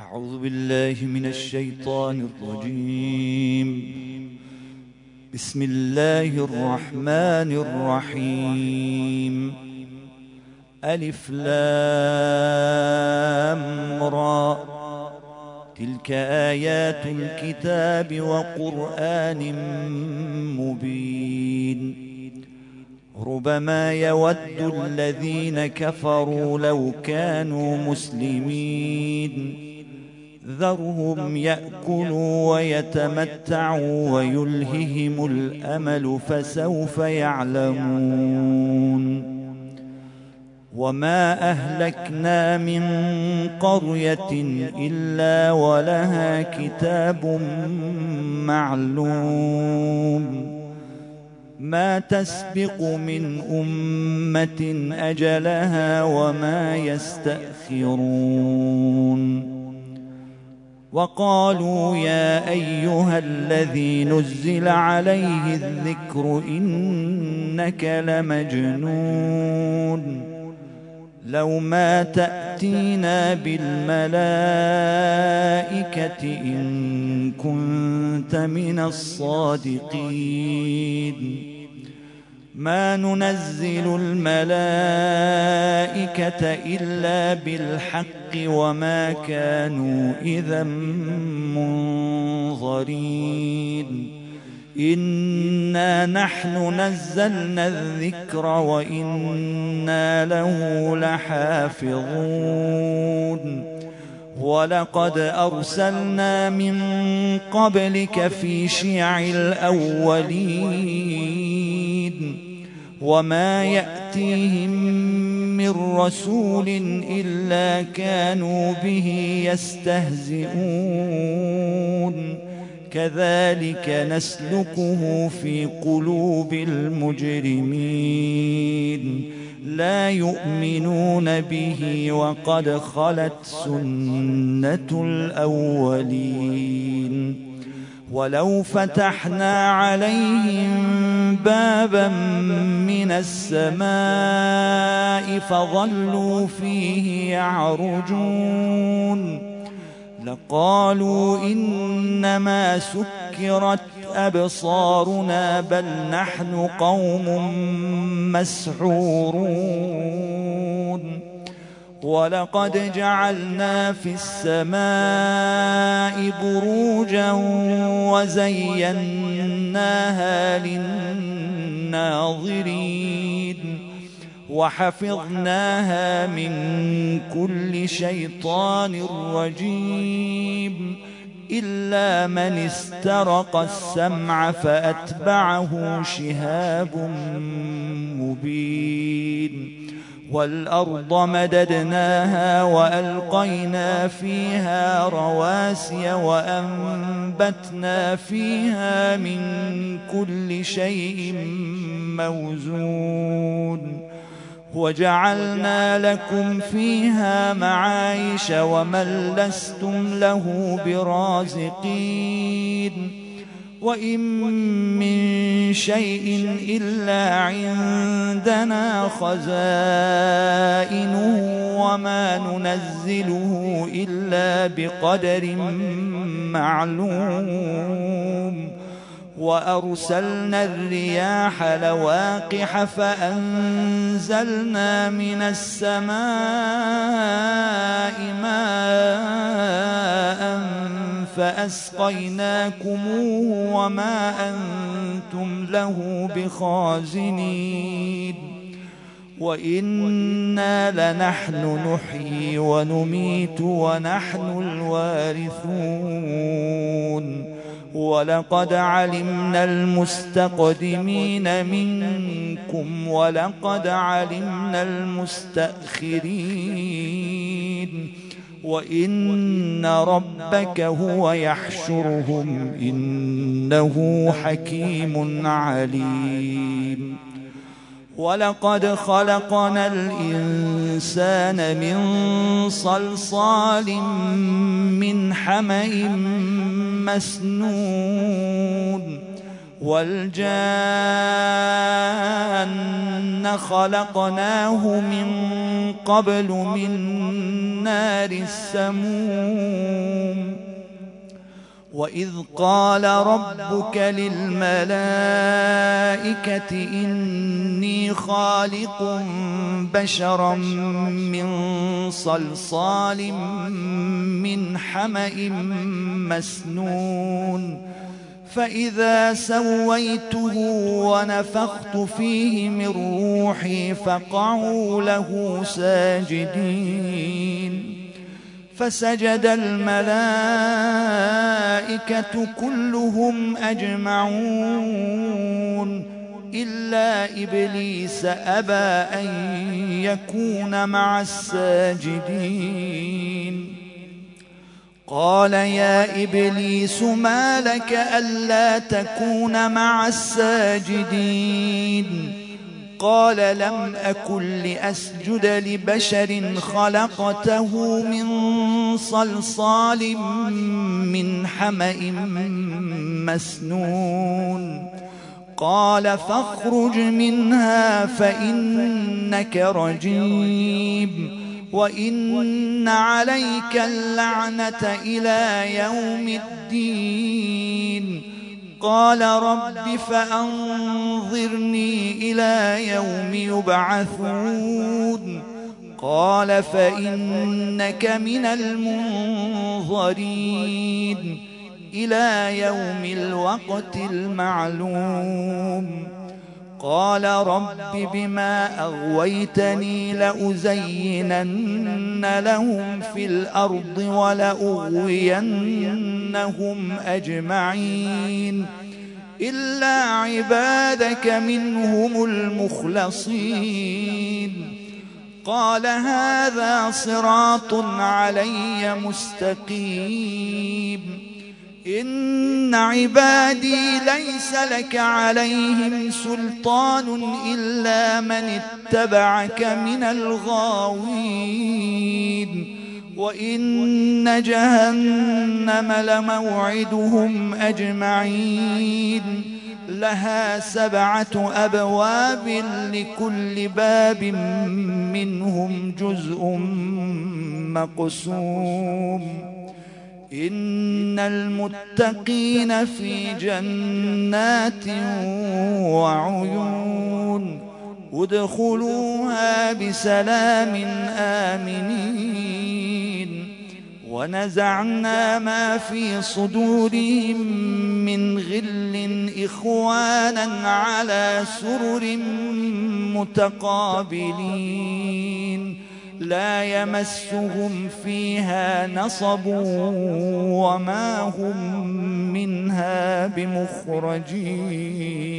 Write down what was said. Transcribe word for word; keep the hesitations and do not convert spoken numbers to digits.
أعوذ بالله من الشيطان الرجيم. بسم الله الرحمن الرحيم. ألف لام را، تلك آيات الكتاب وقرآن مبين. ربما يود الذين كفروا لو كانوا مسلمين، ذرهم يأكلوا ويتمتعوا ويلههم الأمل فسوف يعلمون. وما أهلكنا من قرية إلا ولها كتاب معلوم، ما تسبق من أمة أجلها وما يستأخرون. وقالوا يا أيها الذي نزل عليه الذكر إنك لمجنون، لو ما تأتينا بالملائكة إن كنت من الصادقين. ما ننزل الملائكة إلا بالحق وما كانوا إذا منظرين. إنا نحن نزلنا الذكر وإنا له لحافظون. ولقد أرسلنا من قبلك في شيع الأولين، وما يأتيهم من رسول إلا كانوا به يستهزئون. كذلك نسلكه في قلوب المجرمين، لا يؤمنون به وقد خلت سنة الأولين. ولو فتحنا عليهم بابا من السماء فظلوا فيه يعرجون لقالوا إنما سكرت أبصارنا بل نحن قوم مسحورون. ولقد جعلنا في السماء بروجا وزيناها للناظرين وحفظناها من كل شيطان رجيم إلا من استرق السمع فأتبعه شهاب مبين. والأرض مددناها وألقينا فيها رواسي وأنبتنا فيها من كل شيء موزون. وجعلنا لكم فيها معايش ومن لستم له برازقين. وإن من شيء إلا عندنا خزائنه وما ننزله إلا بقدر معلوم. وأرسلنا الرياح لواقح فأنزلنا من السماء ماء فأسقيناكموه وما أنتم له بخازنين. وإنا لنحن نحيي ونميت ونحن الوارثون. ولقد علمنا المستقدمين منكم ولقد علمنا المستأخرين. وإن ربك هو يحشرهم إنه حكيم عليم. ولقد خلقنا الإنسان من صلصال من حمأ مسنون. والجان خلقناه من قبل من نار السموم. وإذ قال ربك للملائكة إني خالق بشرا من صلصال من حمأ مسنون فإذا سويته ونفخت فيه من روحي فقعوا له ساجدين فسجد الملائكة كلهم أجمعون إلا إبليس أبى أن يكون مع الساجدين قال يا إبليس ما لك ألا تكون مع الساجدين قال لم أكن لأسجد لبشر خلقته من صلصال من حمأ مسنون قال فاخرج منها فإنك رجيم وإن عليك اللعنة إلى يوم الدين قال رب فأنظرني إلى يوم يبعثون قال فإنك من المنظرين إلى يوم الوقت المعلوم قال رب بما أغويتني لأزينن لهم في الأرض ولأغوينهم أجمعين إلا عبادك منهم المخلصين قال هذا صراط علي مستقيم إن عبادي ليس لك عليهم سلطان إلا من اتبعك من الغاوين وإن جهنم لموعدهم أجمعين لها سبعة أبواب لكل باب منهم جزء مقسوم إن المتقين في جنات وعيون ادخلوها بسلام آمنين ونزعنا ما في صدورهم من غل إخوانا على سرر متقابلين لا يمسهم فيها نصب وما هم منها بمخرجين.